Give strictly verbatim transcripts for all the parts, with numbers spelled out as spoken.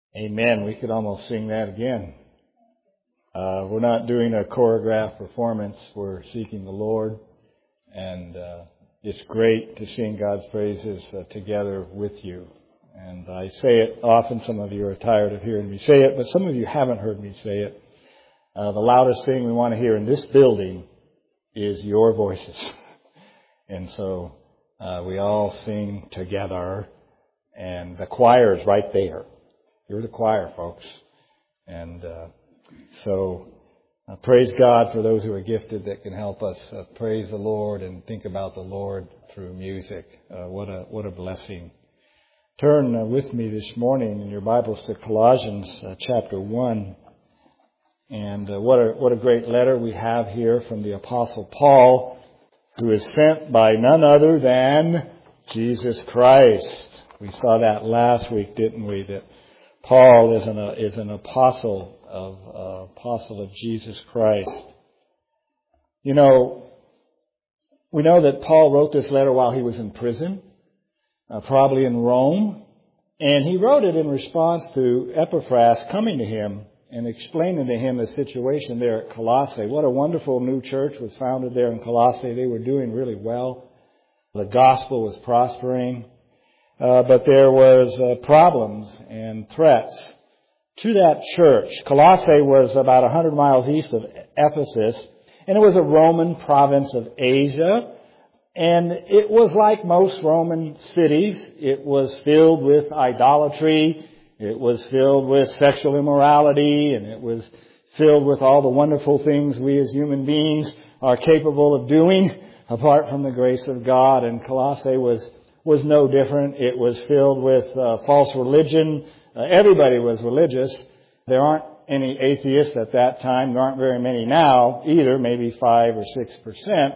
Amen. We could almost sing that again. Uh, we're not doing a choreographed performance. We're seeking the Lord. And uh, it's great to sing God's praises uh, together with you. And I say it often. Some of you are tired of hearing me say it, but some of you haven't heard me say it. Uh, the loudest thing we want to hear in this building is your voices. And so uh, we all sing together. And the choir is right there. You're the choir, folks. And uh, so uh, praise God for those who are gifted that can help us uh, praise the Lord and think about the Lord through music. Uh, what a what a blessing. Turn uh, with me this morning in your Bibles to Colossians uh, chapter one. And uh, what a what a great letter we have here from the Apostle Paul, who is sent by none other than Jesus Christ. We saw that last week, didn't we? That Paul is an uh, is an apostle of uh, apostle of Jesus Christ. You know, we know that Paul wrote this letter while he was in prison, uh, probably in Rome, and he wrote it in response to Epaphras coming to him and explaining to him the situation there at Colossae. What a wonderful new church was founded there in Colossae. They were doing really well. The gospel was prospering. Uh, but there was uh, problems and threats to that church. Colossae was about one hundred miles east of Ephesus, and it was a Roman province of Asia. And it was like most Roman cities. It was filled with idolatry. It was filled with sexual immorality, and it was filled with all the wonderful things we as human beings are capable of doing apart from the grace of God. And Colossae was was no different. It was filled with uh, false religion. Uh, everybody was religious. There aren't any atheists at that time. There aren't very many now either, maybe five or six percent.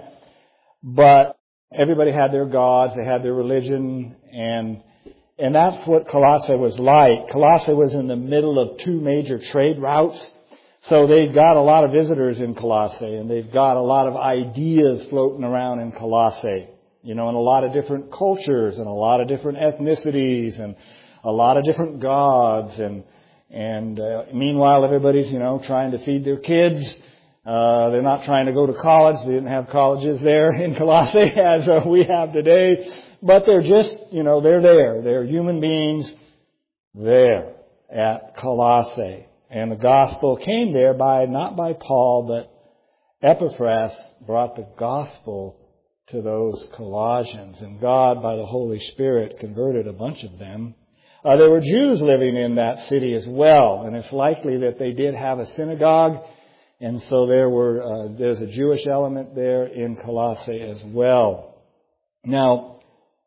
But everybody had their gods. They had their religion. And and that's what Colossae was like. Colossae was in the middle of two major trade routes. So they've got a lot of visitors in Colossae, and they've got a lot of ideas floating around in Colossae. You know, and a lot of different cultures and a lot of different ethnicities and a lot of different gods. And and uh, meanwhile, everybody's, you know, trying to feed their kids. Uh, they're not trying to go to college. They didn't have colleges there in Colossae as uh, we have today. But they're just, you know, they're there. They're human beings there at Colossae. And the gospel came there by, not by Paul, but Epaphras brought the gospel to those Colossians. And God, by the Holy Spirit, converted a bunch of them. Uh, there were Jews living in that city as well. And it's likely that they did have a synagogue. And so there were, uh, there's a Jewish element there in Colossae as well. Now,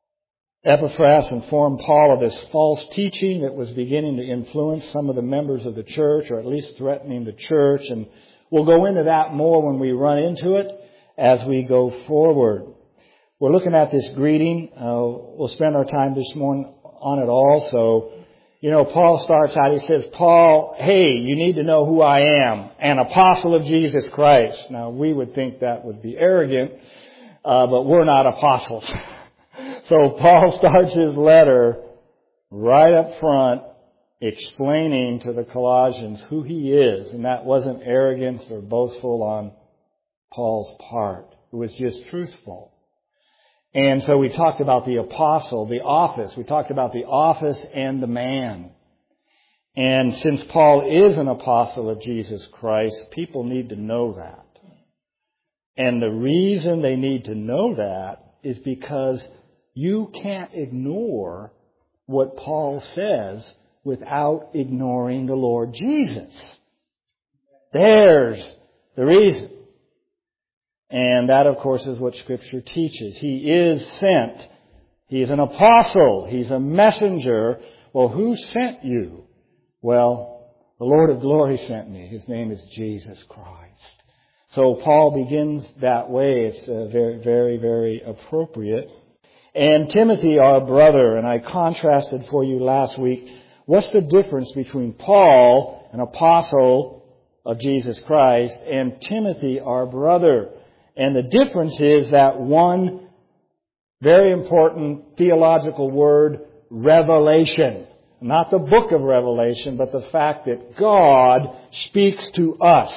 Epaphras informed Paul of this false teaching that was beginning to influence some of the members of the church, or at least threatening the church. And we'll go into that more when we run into it as we go forward. We're looking at this greeting. Uh, we'll spend our time this morning on it also. You know, Paul starts out, he says, Paul, hey, you need to know who I am, an apostle of Jesus Christ. Now, we would think that would be arrogant, uh, but we're not apostles. So Paul starts his letter right up front explaining to the Colossians who he is. And that wasn't arrogance or boastful on Paul's part. It was just truthful. And so we talked about the apostle, the office. We talked about the office and the man. And since Paul is an apostle of Jesus Christ, people need to know that. And the reason they need to know that is because you can't ignore what Paul says without ignoring the Lord Jesus. There's the reason. And that, of course, is what Scripture teaches. He is sent. He is an apostle. He's a messenger. Well, who sent you? Well, the Lord of glory sent me. His name is Jesus Christ. So Paul begins that way. It's uh, very, very, very appropriate. And Timothy, our brother, and I contrasted for you last week, what's the difference between Paul, an apostle of Jesus Christ, and Timothy, our brother? And the difference is that one very important theological word, revelation. Not the book of Revelation, but the fact that God speaks to us.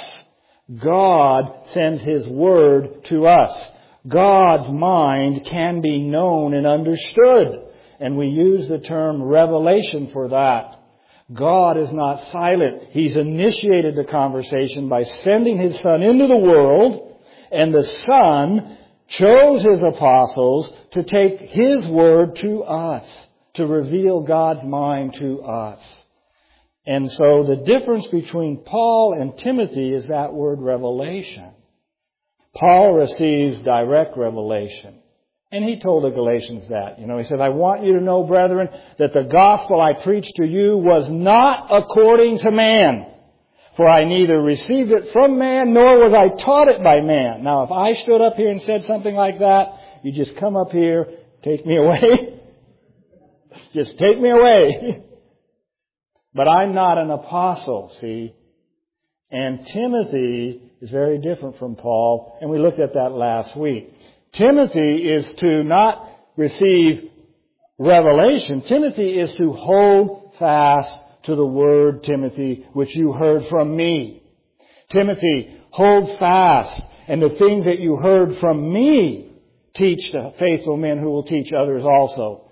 God sends His Word to us. God's mind can be known and understood. And we use the term revelation for that. God is not silent. He's initiated the conversation by sending His Son into the world, and the Son chose His apostles to take His Word to us, to reveal God's mind to us. And so the difference between Paul and Timothy is that word revelation. Paul receives direct revelation. And he told the Galatians that. You know, he said, I want you to know, brethren, that the gospel I preached to you was not according to man. For I neither received it from man, nor was I taught it by man. Now, if I stood up here and said something like that, you just come up here, take me away. Just take me away. But I'm not an apostle, see. And Timothy is very different from Paul, and we looked at that last week. Timothy is to not receive revelation. Timothy is to hold fast to the word, Timothy, which you heard from me. Timothy, hold fast, and the things that you heard from me, teach the faithful men who will teach others also.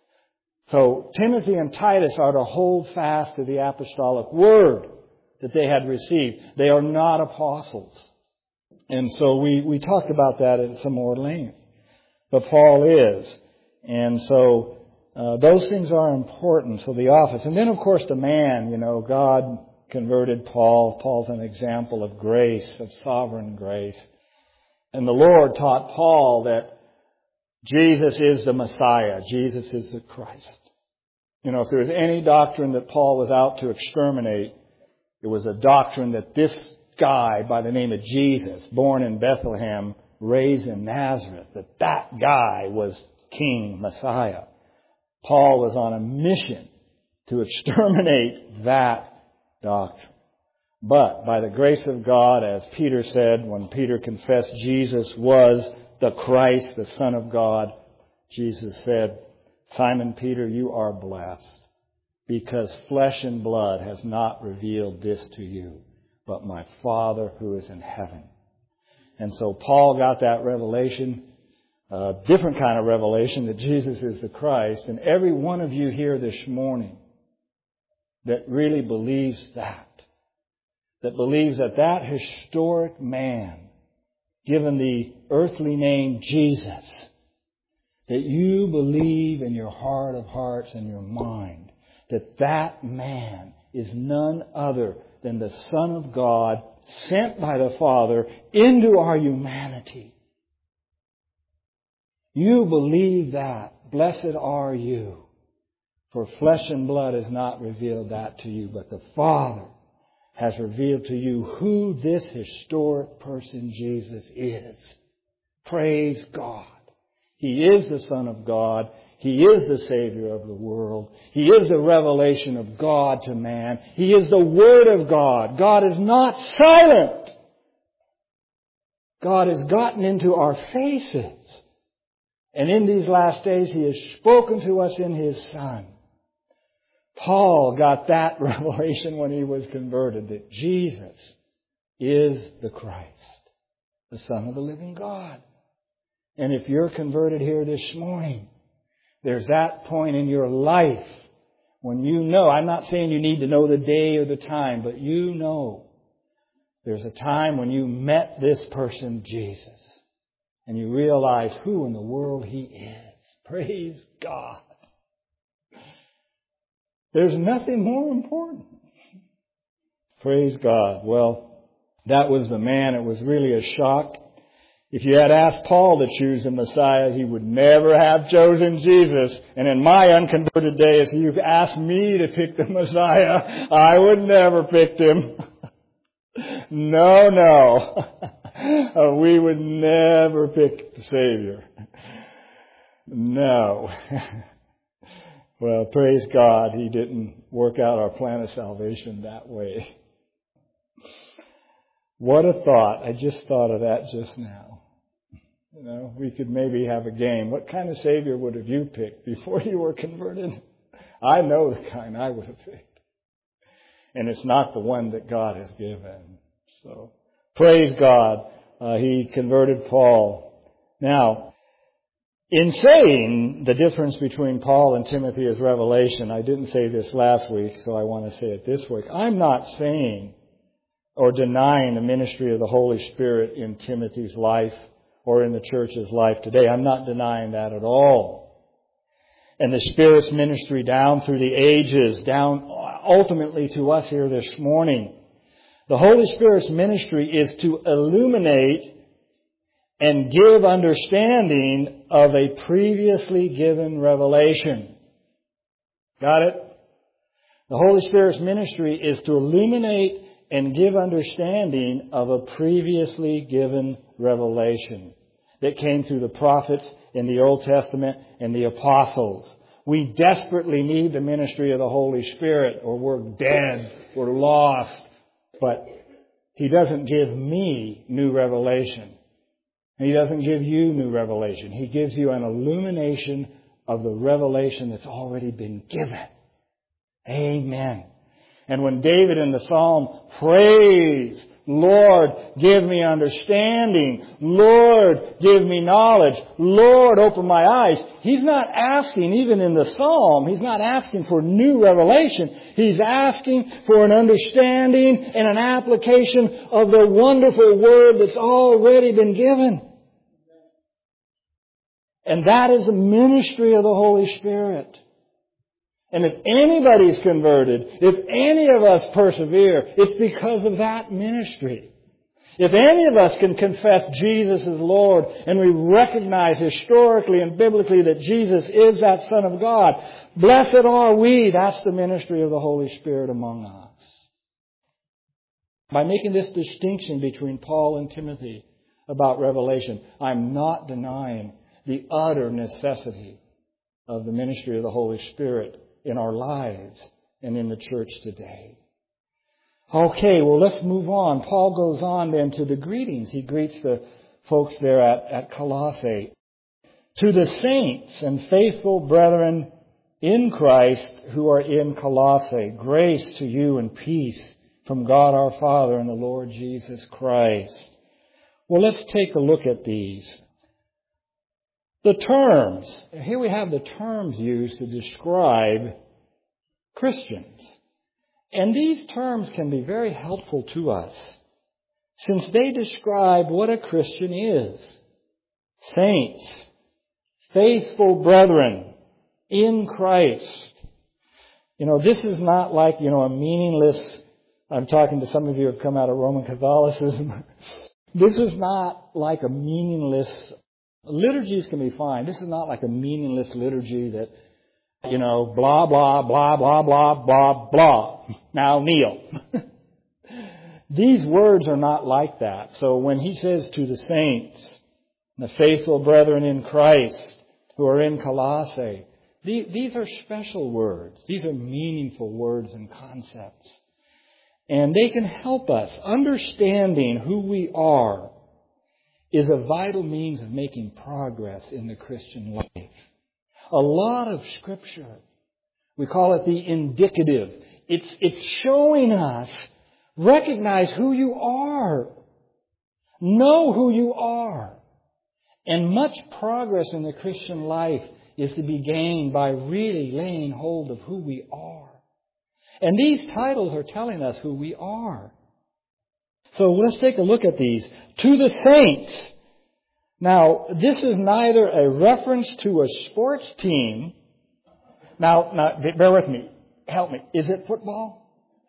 So Timothy and Titus are to hold fast to the apostolic word that they had received. They are not apostles. And so we, we talked about that at some more length. But Paul is. And so uh, those things are important. So the office. And then, of course, the man, you know, God converted Paul. Paul's an example of grace, of sovereign grace. And the Lord taught Paul that Jesus is the Messiah. Jesus is the Christ. You know, if there was any doctrine that Paul was out to exterminate, it was a doctrine that this guy by the name of Jesus, born in Bethlehem, raised in Nazareth, that that guy was King Messiah. Paul was on a mission to exterminate that doctrine. But by the grace of God, as Peter said, when Peter confessed Jesus was the Christ, the Son of God, Jesus said, Simon Peter, you are blessed, because flesh and blood has not revealed this to you, but my Father who is in heaven. And so Paul got that revelation, a different kind of revelation, that Jesus is the Christ. And every one of you here this morning that really believes that, that believes that that historic man, given the earthly name Jesus, that you believe in your heart of hearts and your mind that that man is none other than the Son of God sent by the Father into our humanity. You believe that. Blessed are you. For flesh and blood has not revealed that to you, but the Father has revealed to you who this historic person Jesus is. Praise God. He is the Son of God. He is the Savior of the world. He is the revelation of God to man. He is the Word of God. God is not silent. God has gotten into our faces. And in these last days, He has spoken to us in His Son. Paul got that revelation when he was converted, that Jesus is the Christ, the Son of the living God. And if you're converted here this morning, there's that point in your life when you know, I'm not saying you need to know the day or the time, but you know there's a time when you met this person, Jesus, and you realize who in the world He is. Praise God. There's nothing more important. Praise God. Well, that was the man. It was really a shock. If you had asked Paul to choose the Messiah, he would never have chosen Jesus. And in my unconverted days, if you've asked me to pick the Messiah, I would never pick him. No, no. We would never pick the Savior. No. Well, praise God, He didn't work out our plan of salvation that way. What a thought. I just thought of that just now. You know, we could maybe have a game. What kind of Savior would have you picked before you were converted? I know the kind I would have picked. And it's not the one that God has given. So, praise God. Uh, he converted Paul. Now, in saying the difference between Paul and Timothy is revelation, I didn't say this last week, so I want to say it this week. I'm not saying or denying the ministry of the Holy Spirit in Timothy's life or in the church's life today. I'm not denying that at all. And the Spirit's ministry down through the ages, down ultimately to us here this morning. The Holy Spirit's ministry is to illuminate and give understanding of a previously given revelation. Got it? The Holy Spirit's ministry is to illuminate and give understanding of a previously given revelation that came through the prophets in the Old Testament and the apostles. We desperately need the ministry of the Holy Spirit, or we're dead, we're lost. But He doesn't give me new revelation. He doesn't give you new revelation. He gives you an illumination of the revelation that's already been given. Amen. And when David in the Psalm prays, Lord, give me understanding. Lord, give me knowledge. Lord, open my eyes. He's not asking, even in the Psalm, he's not asking for new revelation. He's asking for an understanding and an application of the wonderful Word that's already been given. And that is the ministry of the Holy Spirit. And if anybody's converted, if any of us persevere, it's because of that ministry. If any of us can confess Jesus as Lord, and we recognize historically and biblically that Jesus is that Son of God, blessed are we. That's the ministry of the Holy Spirit among us. By making this distinction between Paul and Timothy about revelation, I'm not denying the utter necessity of the ministry of the Holy Spirit in our lives and in the church today. Okay, well, let's move on. Paul goes on then to the greetings. He greets the folks there at, at Colossae. To the saints and faithful brethren in Christ who are in Colossae, grace to you and peace from God our Father and the Lord Jesus Christ. Well, let's take a look at these. The terms. Here we have the terms used to describe Christians. And these terms can be very helpful to us, since they describe what a Christian is. Saints, faithful brethren in Christ. You know, this is not like, you know, a meaningless, I'm talking to some of you who have come out of Roman Catholicism. This is not like a meaningless, liturgies can be fine. This is not like a meaningless liturgy that, you know, blah, blah, blah, blah, blah, blah, blah. Now kneel. These words are not like that. So when he says to the saints, the faithful brethren in Christ who are in Colossae, these are special words. These are meaningful words and concepts. And they can help us. Understanding who we are is a vital means of making progress in the Christian life. A lot of Scripture, we call it the indicative. It's, it's showing us, recognize who you are. Know who you are. And much progress in the Christian life is to be gained by really laying hold of who we are. And these titles are telling us who we are. So let's take a look at these. To the saints. Now, this is neither a reference to a sports team. Now, now, bear with me. Help me. Is it football?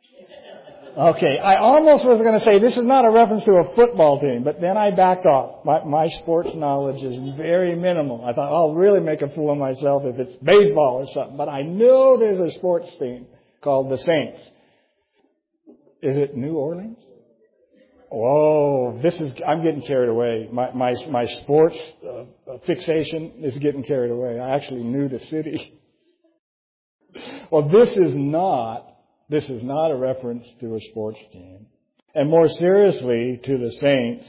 Okay, I almost was going to say this is not a reference to a football team, but then I backed off. My, my sports knowledge is very minimal. I thought, I'll really make a fool of myself if it's baseball or something. But I know there's a sports team called the Saints. Is it New Orleans? Whoa, this is, I'm getting carried away. My, my, my sports uh, fixation is getting carried away. I actually knew the city. Well, this is not, this is not a reference to a sports team. And more seriously, to the saints,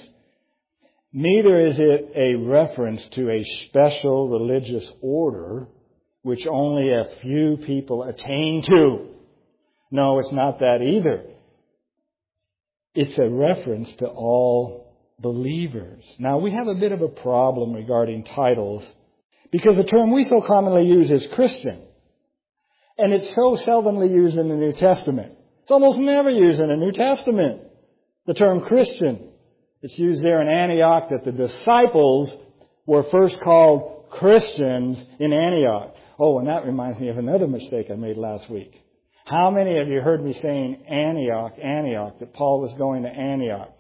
neither is it a reference to a special religious order which only a few people attain to. No, it's not that either. It's a reference to all believers. Now, we have a bit of a problem regarding titles because the term we so commonly use is Christian. And it's so seldomly used in the New Testament. It's almost never used in the New Testament. The term Christian. It's used there in Antioch that the disciples were first called Christians in Antioch. Oh, and that reminds me of another mistake I made last week. How many of you heard me saying Antioch, Antioch, that Paul was going to Antioch?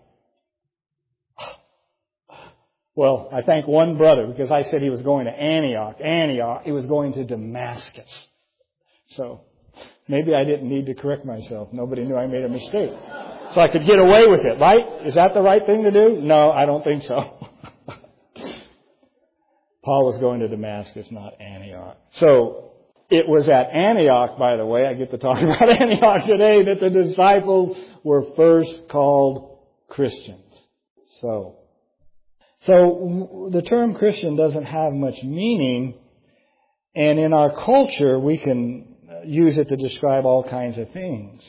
Well, I thank one brother because I said he was going to Antioch. Antioch, he was going to Damascus. So maybe I didn't need to correct myself. Nobody knew I made a mistake. So I could get away with it, right? Is that the right thing to do? No, I don't think so. Paul was going to Damascus, not Antioch. So it was at Antioch, by the way, I get to talk about Antioch today, that the disciples were first called Christians. So, so the term Christian doesn't have much meaning, and in our culture we can use it to describe all kinds of things.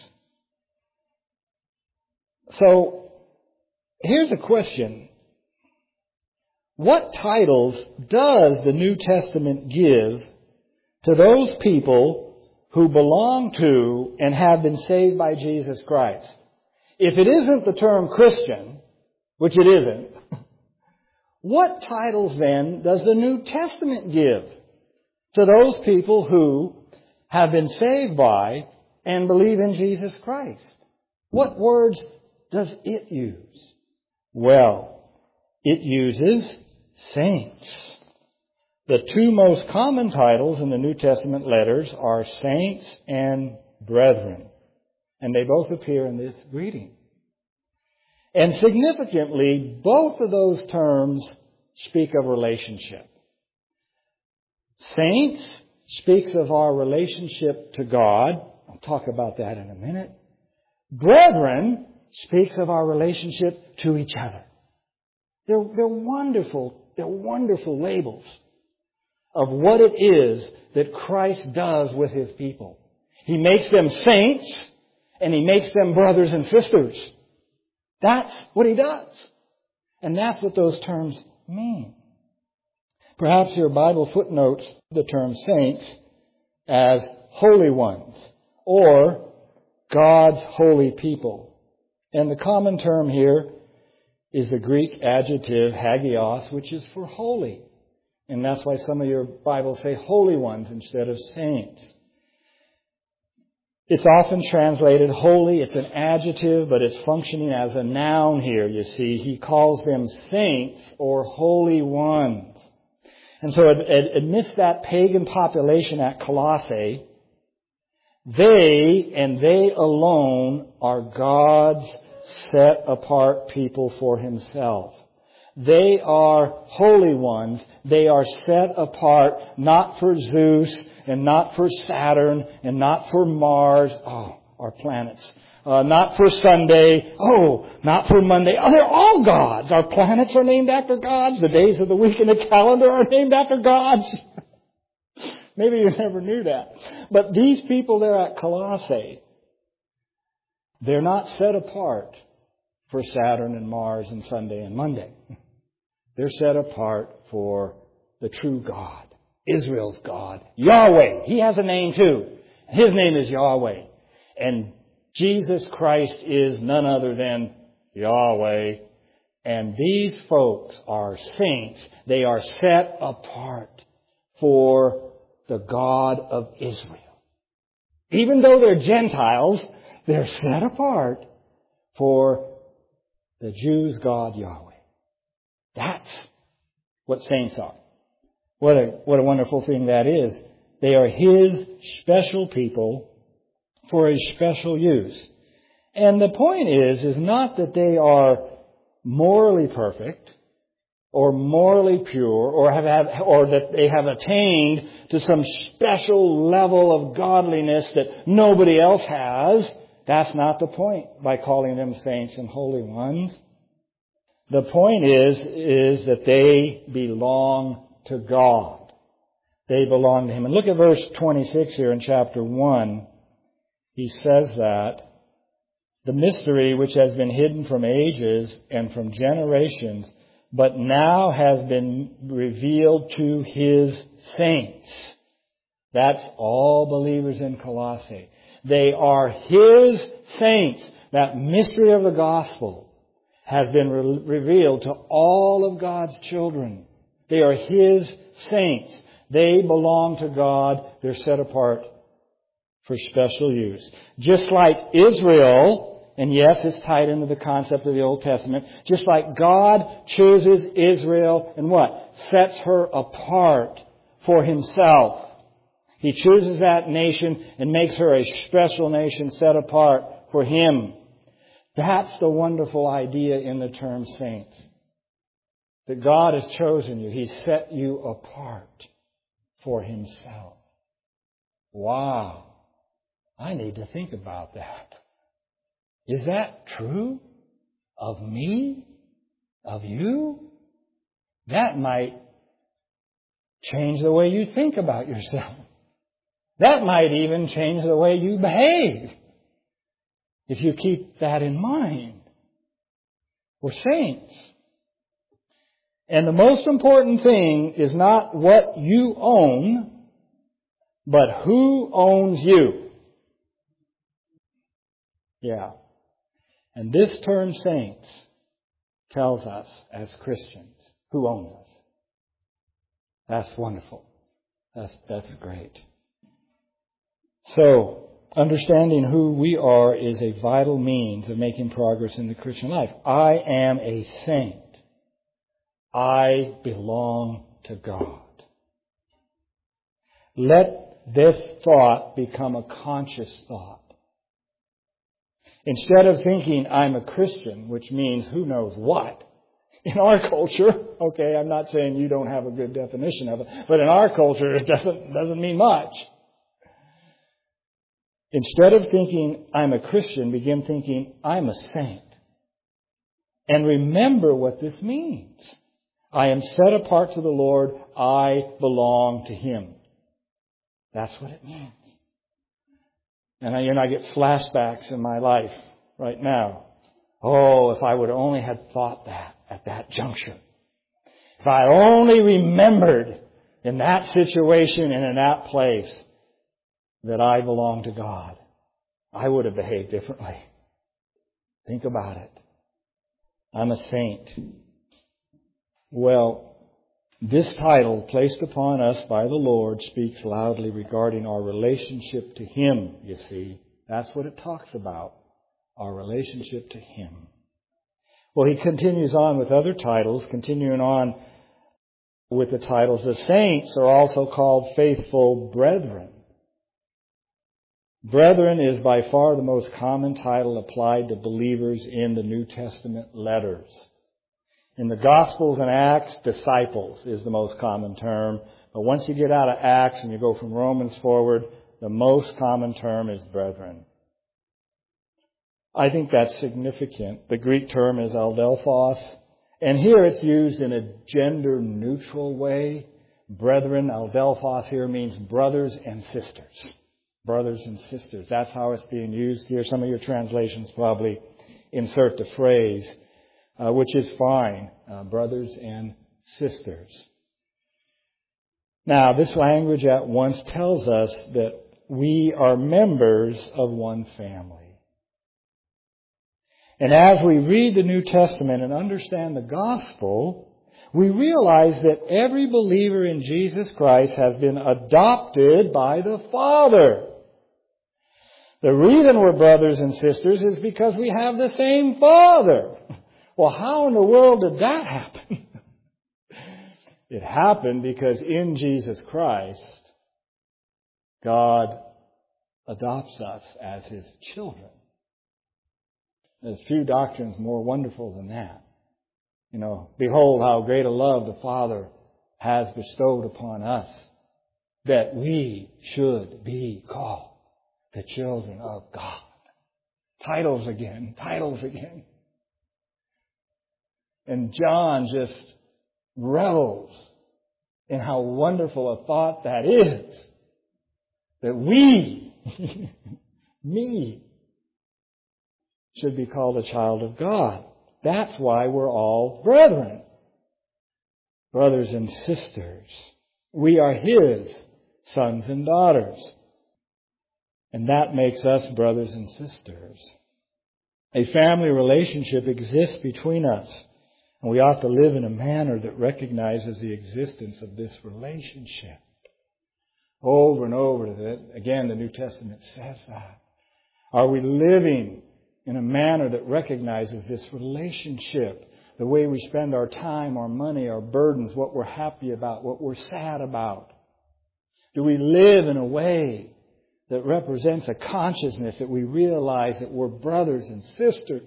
So, here's a question. What titles does the New Testament give to those people who belong to and have been saved by Jesus Christ? If it isn't the term Christian, which it isn't, what titles then does the New Testament give to those people who have been saved by and believe in Jesus Christ? What words does it use? Well, it uses saints. The two most common titles in the New Testament letters are saints and brethren. And they both appear in this greeting. And significantly, both of those terms speak of relationship. Saints speaks of our relationship to God. I'll talk about that in a minute. Brethren speaks of our relationship to each other. They're, they're wonderful, they're wonderful labels of what it is that Christ does with His people. He makes them saints and He makes them brothers and sisters. That's what He does. And that's what those terms mean. Perhaps your Bible footnotes the term saints as holy ones or God's holy people. And the common term here is the Greek adjective hagios, which is for holy. And that's why some of your Bibles say holy ones instead of saints. It's often translated holy. It's an adjective, but it's functioning as a noun here, you see. He calls them saints or holy ones. And so amidst that pagan population at Colossae, they and they alone are God's set apart people for Himself. They are holy ones. They are set apart not for Zeus and not for Saturn and not for Mars. Oh, our planets. Uh, not for Sunday. Oh, not for Monday. Oh, they're all gods. Our planets are named after gods. The days of the week in the calendar are named after gods. Maybe you never knew that. But these people there at Colossae, they're not set apart for Saturn and Mars and Sunday and Monday. They're set apart for the true God, Israel's God, Yahweh. He has a name too. His name is Yahweh. And Jesus Christ is none other than Yahweh. And these folks are saints. They are set apart for the God of Israel. Even though they're Gentiles, they're set apart for the Jews' God, Yahweh. That's what saints are. What a, what a wonderful thing that is. They are His special people for His special use. And the point is, is not that they are morally perfect or morally pure or have, have or that they have attained to some special level of godliness that nobody else has. That's not the point by calling them saints and holy ones. The point is, is that they belong to God. They belong to Him. And look at verse twenty-six here in chapter one. He says that the mystery which has been hidden from ages and from generations, but now has been revealed to His saints. That's all believers in Colossae. They are His saints. That mystery of the gospel has been re- revealed to all of God's children. They are His saints. They belong to God. They're set apart for special use. Just like Israel, and yes, it's tied into the concept of the Old Testament, just like God chooses Israel and what? Sets her apart for Himself. He chooses that nation and makes her a special nation set apart for Him. That's the wonderful idea in the term saints. That God has chosen you. He's set you apart for Himself. Wow. I need to think about that. Is that true of me? Of you? That might change the way you think about yourself. That might even change the way you behave. If you keep that in mind. We're saints. And the most important thing is not what you own, but who owns you. Yeah. And this term saints tells us as Christians who owns us. That's wonderful. That's, that's great. So, understanding who we are is a vital means of making progress in the Christian life. I am a saint. I belong to God. Let this thought become a conscious thought. Instead of thinking I'm a Christian, which means who knows what, in our culture, okay, I'm not saying you don't have a good definition of it, but in our culture it doesn't, doesn't mean much. Instead of thinking I'm a Christian, begin thinking I'm a saint. And remember what this means. I am set apart to the Lord. I belong to Him. That's what it means. And I, you know, I get flashbacks in my life right now. Oh, if I would only had thought that at that juncture. If I only remembered in that situation and in that place that I belong to God, I would have behaved differently. Think about it. I'm a saint. Well, this title placed upon us by the Lord speaks loudly regarding our relationship to Him, you see. That's what it talks about, our relationship to Him. Well, he continues on with other titles, continuing on with the titles. The saints are also called faithful brethren. Brethren is by far the most common title applied to believers in the New Testament letters. In the Gospels and Acts, disciples is the most common term. But once you get out of Acts and you go from Romans forward, the most common term is brethren. I think that's significant. The Greek term is adelphos. And here it's used in a gender-neutral way. Brethren, adelphos here means brothers and sisters. Brothers and sisters. That's how it's being used here. Some of your translations probably insert the phrase, uh, which is fine. Uh, brothers and sisters. Now, this language at once tells us that we are members of one family. And as we read the New Testament and understand the gospel, we realize that every believer in Jesus Christ has been adopted by the Father. The reason we're brothers and sisters is because we have the same Father. Well, how in the world did that happen? It happened because in Jesus Christ, God adopts us as His children. There's few doctrines more wonderful than that. You know, behold how great a love the Father has bestowed upon us, that we should be called the children of God. Titles again, titles again. And John just revels And how wonderful a thought that is. That we, me, should be called a child of God. That's why we're all brethren. Brothers and sisters. We are His sons and daughters. And that makes us brothers and sisters. A family relationship exists between us. And we ought to live in a manner that recognizes the existence of this relationship. Over and over again, the New Testament says that. Are we living in a manner that recognizes this relationship? The way we spend our time, our money, our burdens, what we're happy about, what we're sad about. Do we live in a way that represents a consciousness that we realize that we're brothers and sisters?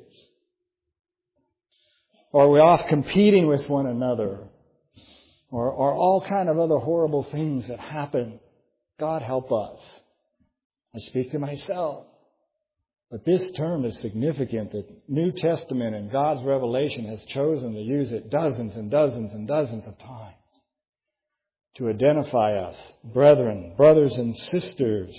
Or are we off competing with one another? Or, or all kind of other horrible things that happen? God help us. I speak to myself. But this term is significant that New Testament and God's revelation has chosen to use it dozens and dozens and dozens of times to identify us, brethren, brothers and sisters.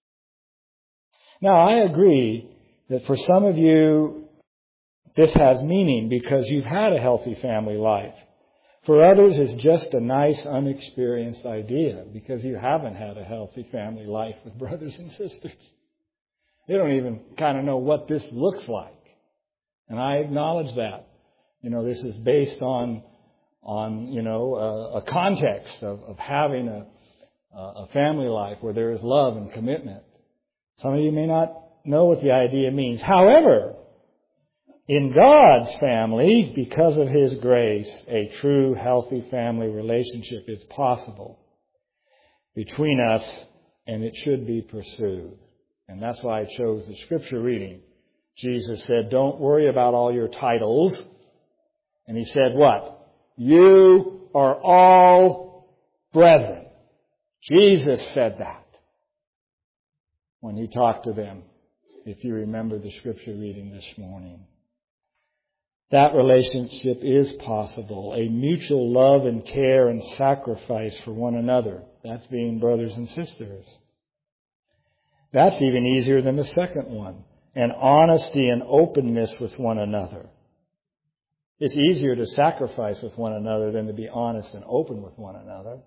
Now, I agree that for some of you, this has meaning because you've had a healthy family life. For others, it's just a nice, unexperienced idea because you haven't had a healthy family life with brothers and sisters. They don't even kind of know what this looks like. And I acknowledge that. You know, this is based on, on you know, a, a context of, of having a, a family life where there is love and commitment. Some of you may not know what the idea means. However, in God's family, because of His grace, a true, healthy family relationship is possible between us, and it should be pursued. And that's why I chose the scripture reading. Jesus said, don't worry about all your titles. And He said what? You are all brethren. Jesus said that when He talked to them, if you remember the scripture reading this morning. That relationship is possible. A mutual love and care and sacrifice for one another. That's being brothers and sisters. That's even easier than the second one. And honesty and openness with one another. It's easier to sacrifice with one another than to be honest and open with one another.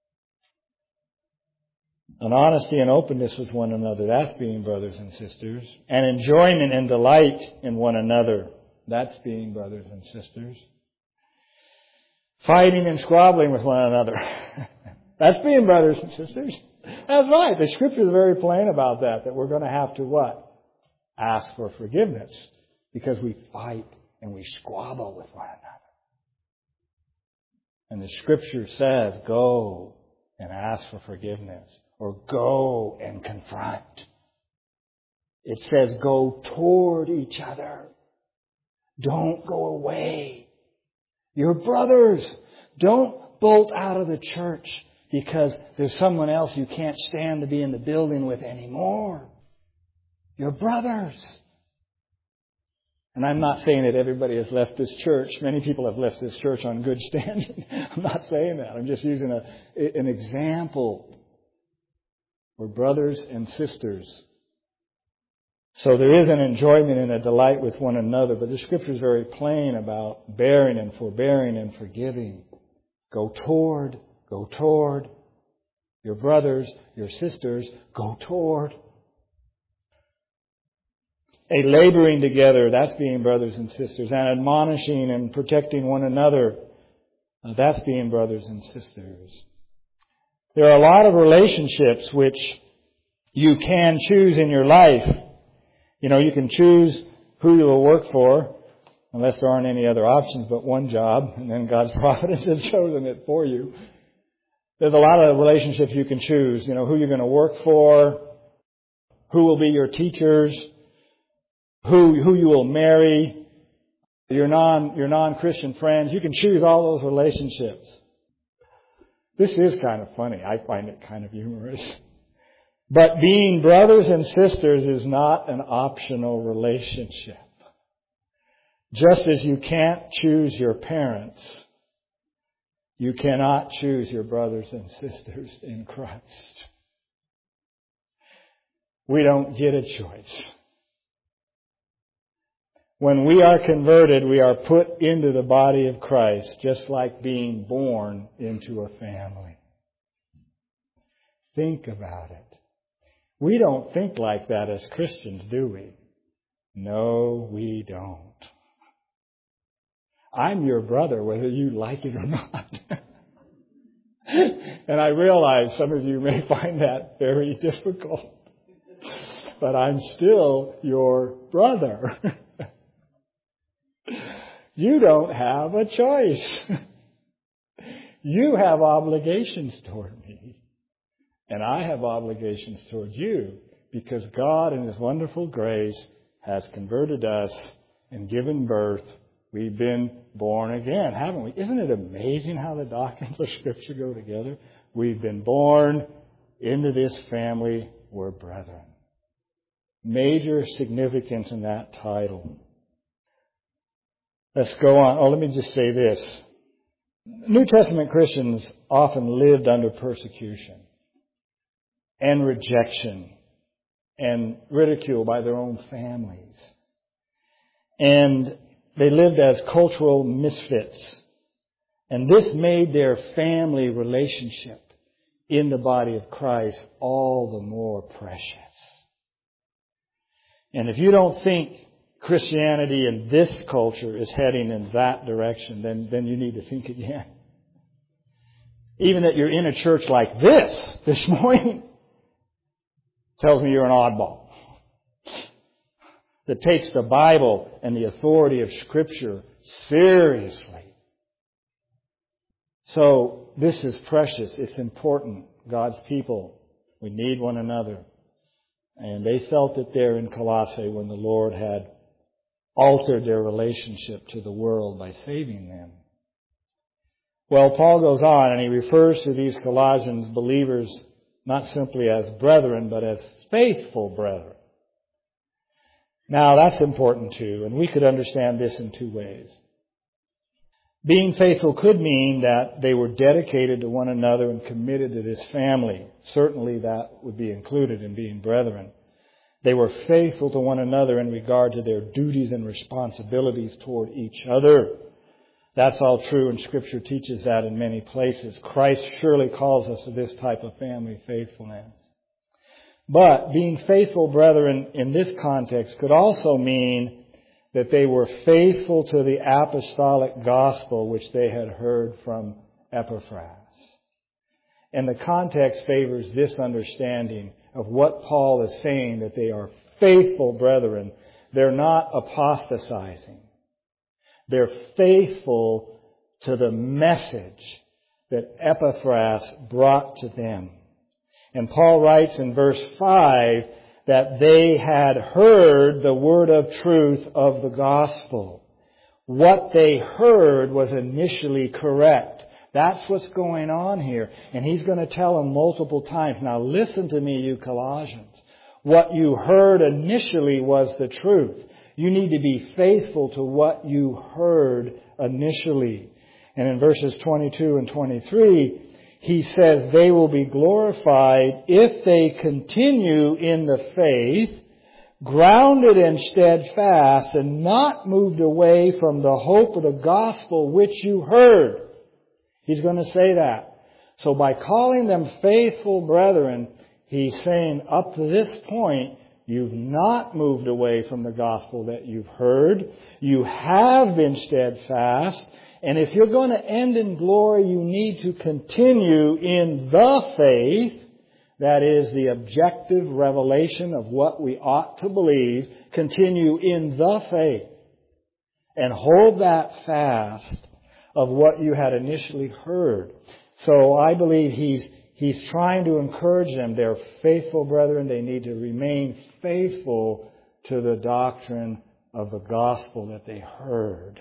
An honesty and openness with one another, that's being brothers and sisters. And enjoyment and delight in one another, that's being brothers and sisters. Fighting and squabbling with one another, that's being brothers and sisters. That's right. The scripture is very plain about that, that we're going to have to what? Ask for forgiveness because we fight and we squabble with one another. And the scripture says, go and ask for forgiveness or go and confront. It says, go toward each other. Don't go away. You're brothers. Don't bolt out of the church because there's someone else you can't stand to be in the building with anymore. You're brothers. And I'm not saying that everybody has left this church. Many people have left this church on good standing. I'm not saying that. I'm just using a, an example. We're brothers and sisters. So there is an enjoyment and a delight with one another, but the scripture is very plain about bearing and forbearing and forgiving. Go toward, go toward. Your brothers, your sisters, go toward. A laboring together, that's being brothers and sisters. And admonishing and protecting one another, uh, that's being brothers and sisters. There are a lot of relationships which you can choose in your life. You know, you can choose who you will work for, unless there aren't any other options but one job, and then God's providence has chosen it for you. There's a lot of relationships you can choose. You know, who you're going to work for, who will be your teachers, who who you will marry, your non your non-Christian friends. You can choose all those relationships. This is kind of funny. I find it kind of humorous. But being brothers and sisters is not an optional relationship. Just as you can't choose your parents, You cannot choose your brothers and sisters in Christ. We don't get a choice. When we are converted, we are put into the body of Christ, just like being born into a family. Think about it. We don't think like that as Christians, do we? No, we don't. I'm your brother, whether you like it or not. And I realize some of you may find that very difficult. But I'm still your brother. You don't have a choice. You have obligations toward me. And I have obligations toward you, because God in His wonderful grace has converted us and given birth. We've been born again, haven't we? Isn't it amazing how the doctrines of Scripture go together? We've been born into this family. We're brethren. Major significance in that title. Let's go on. Oh, let me just say this. New Testament Christians often lived under persecution and rejection and ridicule by their own families. And they lived as cultural misfits. And this made their family relationship in the body of Christ all the more precious. And if you don't think Christianity in this culture is heading in that direction, then, then you need to think again. Even that you're in a church like this this morning tells me you're an oddball. That takes the Bible and the authority of Scripture seriously. So this is precious. It's important. God's people, we need one another. And they felt it there in Colossae when the Lord had altered their relationship to the world by saving them. Well, Paul goes on and he refers to these Colossians believers not simply as brethren, but as faithful brethren. Now, that's important too, and we could understand this in two ways. Being faithful could mean that they were dedicated to one another and committed to this family. Certainly that would be included in being brethren. They were faithful to one another in regard to their duties and responsibilities toward each other. That's all true, and Scripture teaches that in many places. Christ surely calls us to this type of family faithfulness. But being faithful brethren in this context could also mean that they were faithful to the apostolic gospel which they had heard from Epaphras. And the context favors this understanding of what Paul is saying, that they are faithful brethren. They're not apostatizing. They're faithful to the message that Epaphras brought to them. And Paul writes in verse five that they had heard the word of truth of the gospel. What they heard was initially correct. That's what's going on here. And he's going to tell them multiple times. Now listen to me, you Colossians. What you heard initially was the truth. You need to be faithful to what you heard initially. And in verses twenty-two and twenty-three, he says they will be glorified if they continue in the faith, grounded and steadfast, and not moved away from the hope of the gospel which you heard. He's going to say that. So by calling them faithful brethren, he's saying up to this point, you've not moved away from the gospel that you've heard. You have been steadfast. And if you're going to end in glory, you need to continue in the faith. That is the objective revelation of what we ought to believe. Continue in the faith. And hold that fast of what you had initially heard. So I believe he's He's trying to encourage them. They're faithful brethren. They need to remain faithful to the doctrine of the gospel that they heard.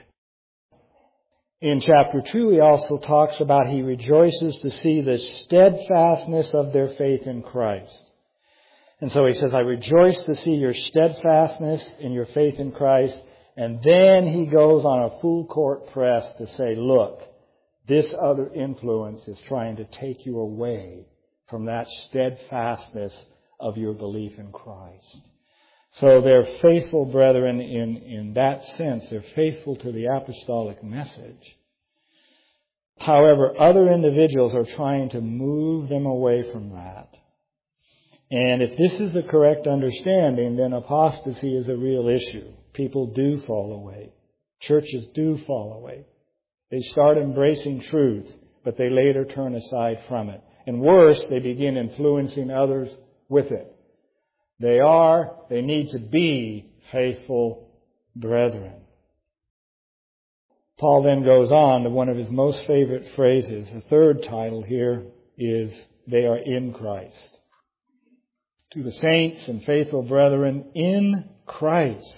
In chapter two, he also talks about he rejoices to see the steadfastness of their faith in Christ. And so he says, I rejoice to see your steadfastness in your faith in Christ. And then he goes on a full court press to say, look, This other influence is trying to take you away from that steadfastness of your belief in Christ. So they're faithful brethren in, in that sense. They're faithful to the apostolic message. However, other individuals are trying to move them away from that. And if this is the correct understanding, then apostasy is a real issue. People do fall away. Churches do fall away. They start embracing truth, but they later turn aside from it. And worse, they begin influencing others with it. They are, they need to be faithful brethren. Paul then goes on to one of his most favorite phrases. The third title here is, they are in Christ. To the saints and faithful brethren in Christ.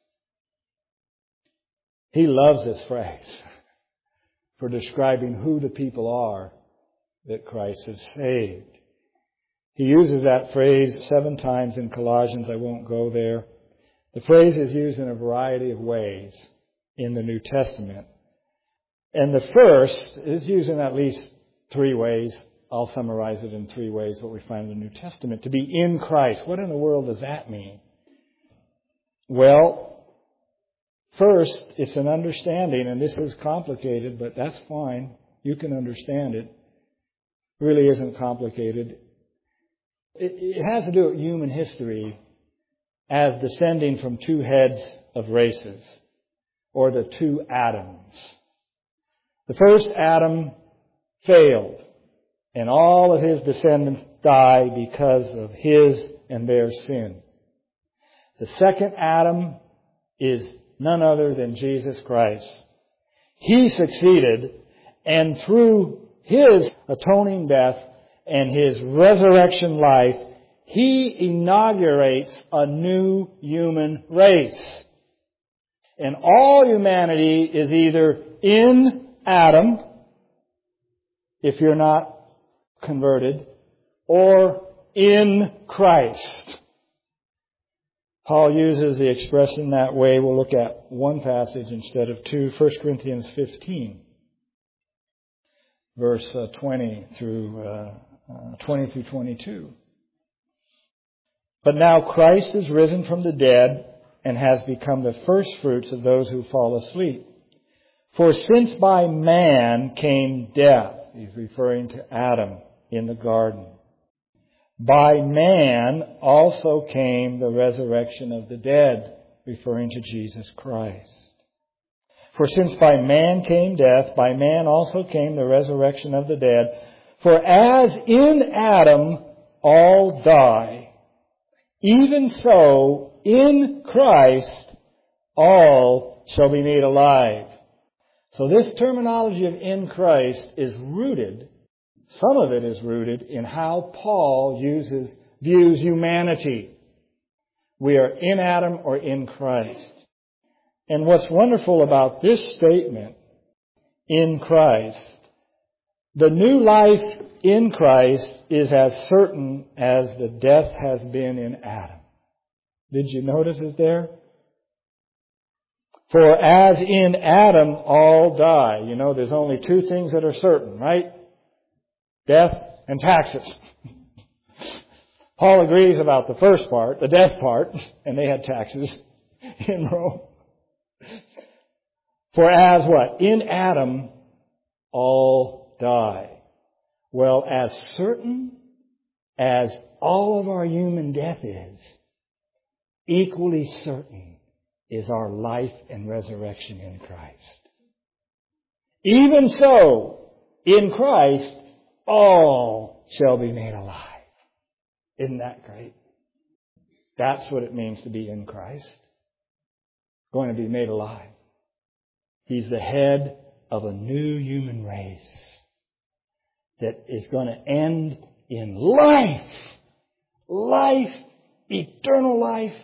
He loves this phrase for describing who the people are that Christ has saved. He uses that phrase seven times in Colossians. I won't go there. The phrase is used in a variety of ways in the New Testament. And the first is used in at least three ways. I'll summarize it in three ways, what we find in the New Testament. To be in Christ. What in the world does that mean? Well, first, it's an understanding, and this is complicated, but that's fine. You can understand it. It really isn't complicated. It, it has to do with human history as descending from two heads of races, or the two Adams. The first Adam failed, and all of his descendants die because of his and their sin. The second Adam is none other than Jesus Christ. He succeeded, and through his atoning death and his resurrection life, he inaugurates a new human race. And all humanity is either in Adam, if you're not converted, or in Christ. Paul uses the expression that way. We'll look at one passage instead of two. First Corinthians fifteen, verse twenty through uh, uh, twenty through twenty-two. But now Christ is risen from the dead and has become the first fruits of those who fall asleep. For since by man came death, he's referring to Adam in the garden, by man also came the resurrection of the dead, referring to Jesus Christ. For since by man came death, by man also came the resurrection of the dead. For as in Adam all die, even so in Christ all shall be made alive. So this terminology of in Christ is rooted, some of it is rooted in how Paul uses, views humanity. We are in Adam or in Christ. And what's wonderful about this statement, in Christ, the new life in Christ is as certain as the death has been in Adam. Did you notice it there? For as in Adam all die. You know, there's only two things that are certain, right? Death and taxes. Paul agrees about the first part, the death part, and they had taxes in Rome. For as what? In Adam all die. Well, as certain as all of our human death is, equally certain is our life and resurrection in Christ. Even so, in Christ, all shall be made alive. Isn't that great? That's what it means to be in Christ. Going to be made alive. He's the head of a new human race that is going to end in life. Life, eternal life,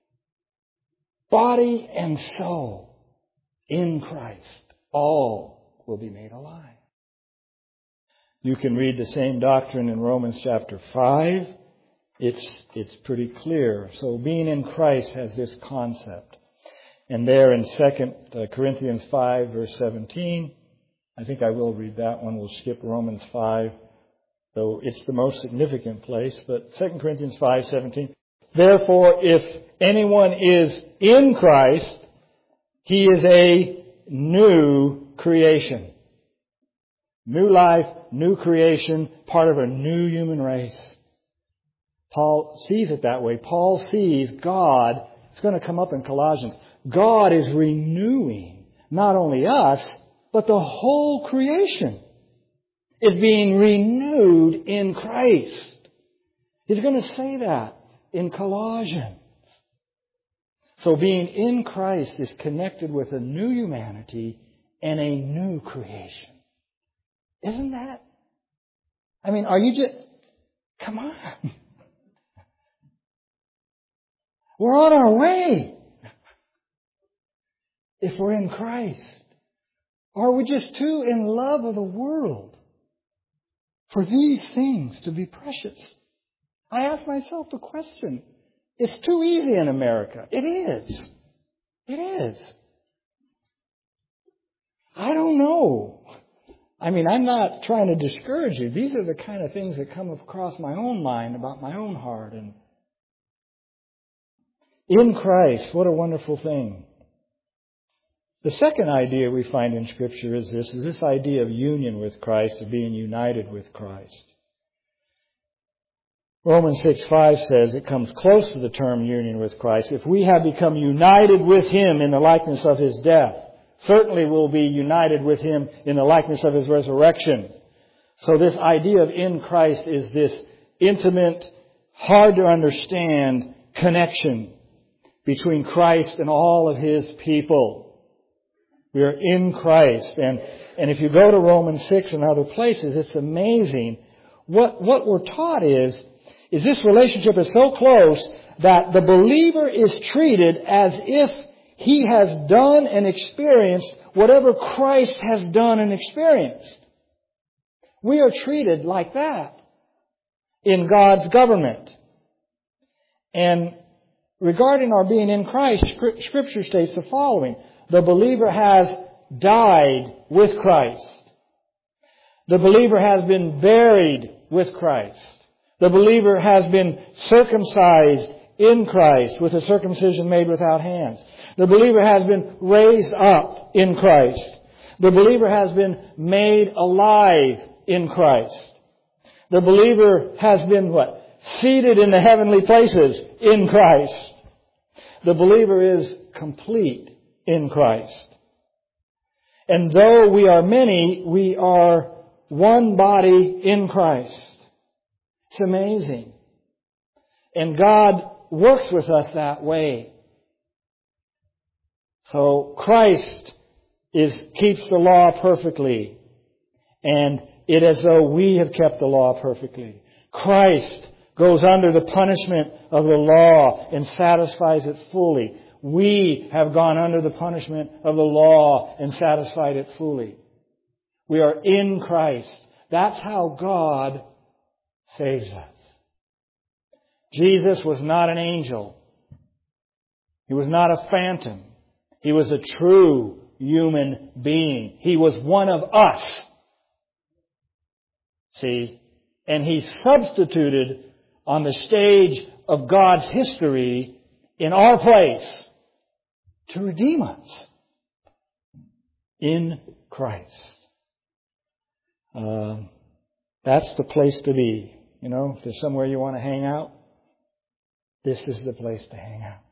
body and soul in Christ. All will be made alive. You can read the same doctrine in Romans chapter five. It's, it's pretty clear. So being in Christ has this concept. And there in Second Corinthians five, verse seventeen, I think I will read that one. We'll skip Romans five, though it's the most significant place. But Second Corinthians five seventeen. Therefore, if anyone is in Christ, he is a new creation. New life, new creation, part of a new human race. Paul sees it that way. Paul sees God, it's going to come up in Colossians, God is renewing not only us, but the whole creation is being renewed in Christ. He's going to say that in Colossians. So being in Christ is connected with a new humanity and a new creation. Isn't that? I mean, are you just... Come on. We're on our way. If we're in Christ. Or are we just too in love of the world for these things to be precious? I ask myself the question. It's too easy in America. It is. It is. I don't know. I mean, I'm not trying to discourage you. These are the kind of things that come across my own mind about my own heart. And in Christ, what a wonderful thing. The second idea we find in Scripture is this, is this idea of union with Christ, of being united with Christ. Romans six five says it comes close to the term union with Christ. If we have become united with Him in the likeness of His death, certainly we'll be united with Him in the likeness of His resurrection. So this idea of in Christ is this intimate, hard to understand connection between Christ and all of His people. We are in Christ. And, and if you go to Romans six and other places, it's amazing. What, what we're taught is, is this relationship is so close that the believer is treated as if he has done and experienced whatever Christ has done and experienced. We are treated like that in God's government. And regarding our being in Christ, Scripture states the following. The believer has died with Christ. The believer has been buried with Christ. The believer has been circumcised in Christ with a circumcision made without hands. The believer has been raised up in Christ. The believer has been made alive in Christ. The believer has been what? Seated in the heavenly places in Christ. The believer is complete in Christ. And though we are many, we are one body in Christ. It's amazing. And God works with us that way. So Christ is keeps the law perfectly. And it is as though we have kept the law perfectly. Christ goes under the punishment of the law and satisfies it fully. We have gone under the punishment of the law and satisfied it fully. We are in Christ. That's how God saves us. Jesus was not an angel. He was not a phantom. He was a true human being. He was one of us. See? And He substituted on the stage of God's history in our place to redeem us in Christ. Uh, that's the place to be. You know, if there's somewhere you want to hang out, this is the place to hang out.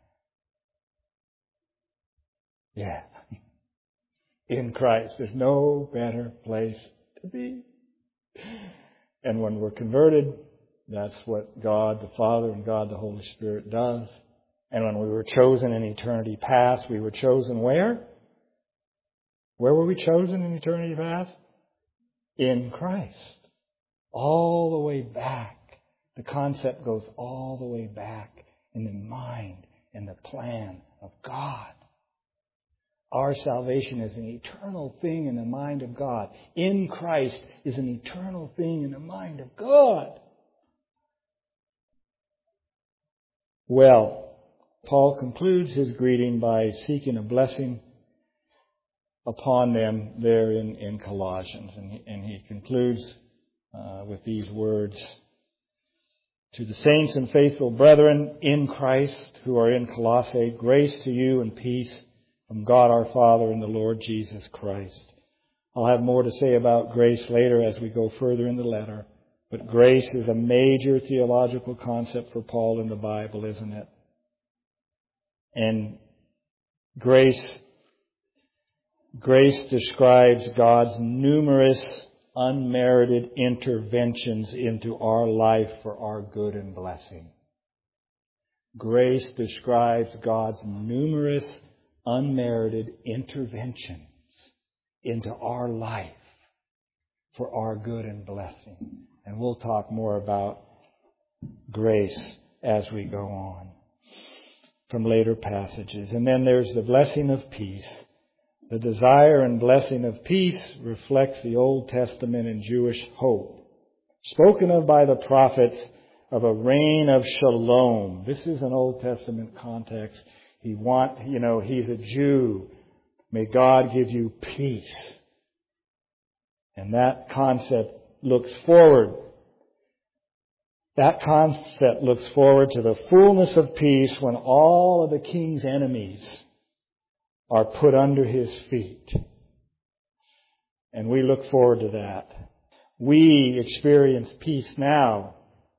Yeah. In Christ. There's no better place to be. And when we're converted, that's what God the Father and God the Holy Spirit does. And when we were chosen in eternity past, we were chosen where? Where were we chosen in eternity past? In Christ. All the way back. The concept goes all the way back in the mind and the plan of God. Our salvation is an eternal thing in the mind of God. In Christ is an eternal thing in the mind of God. Well, Paul concludes his greeting by seeking a blessing upon them there in, in Colossians. And he, and he concludes uh, with these words. To the saints and faithful brethren in Christ who are in Colossae, grace to you and peace from God our Father and the Lord Jesus Christ. I'll have more to say about grace later as we go further in the letter. But grace is a major theological concept for Paul in the Bible, isn't it? And grace, grace describes God's numerous unmerited interventions into our life for our good and blessing. Grace describes God's numerous unmerited interventions into our life for our good and blessing. And we'll talk more about grace as we go on from later passages. And then there's the blessing of peace. The desire and blessing of peace reflects the Old Testament and Jewish hope, spoken of by the prophets of a reign of shalom. This is an Old Testament context. He want, you know, he's a Jew. May God give you peace. And that concept looks forward. That concept looks forward to the fullness of peace when all of the king's enemies are put under his feet. And we look forward to that. We experience peace now,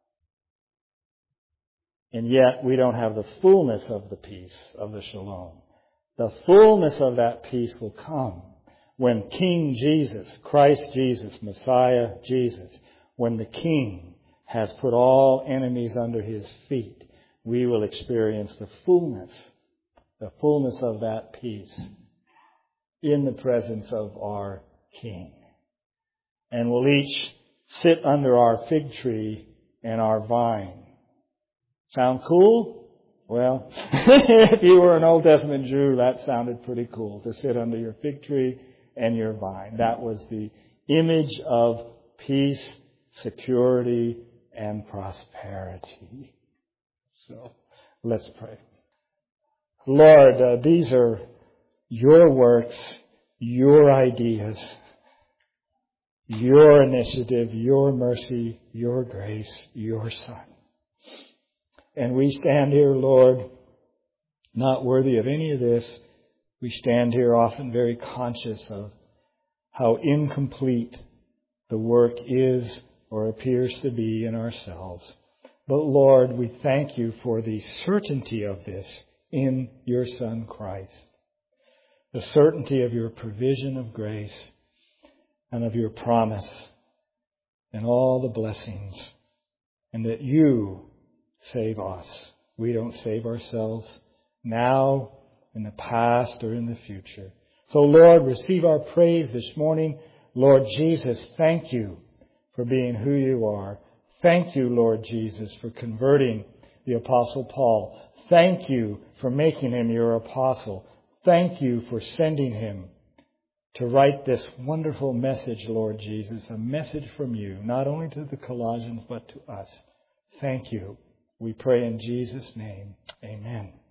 and yet we don't have the fullness of the peace of the shalom. The fullness of that peace will come when King Jesus, Christ Jesus, Messiah Jesus, when the King has put all enemies under his feet, we will experience the fullness the fullness of that peace in the presence of our King. And we'll each sit under our fig tree and our vine. Sound cool? Well, if you were an Old Testament Jew, that sounded pretty cool, to sit under your fig tree and your vine. That was the image of peace, security, and prosperity. So, let's pray. Lord, uh, these are your works, your ideas, your initiative, your mercy, your grace, your Son. And we stand here, Lord, not worthy of any of this. We stand here often very conscious of how incomplete the work is or appears to be in ourselves. But Lord, we thank you for the certainty of this in your Son Christ. The certainty of your provision of grace and of your promise and all the blessings, and that you save us. We don't save ourselves now, in the past, or in the future. So Lord, receive our praise this morning. Lord Jesus, thank you for being who you are. Thank you, Lord Jesus, for converting the Apostle Paul. Thank you for making him your apostle. Thank you for sending him to write this wonderful message, Lord Jesus, a message from you, not only to the Colossians, but to us. Thank you. We pray in Jesus' name. Amen.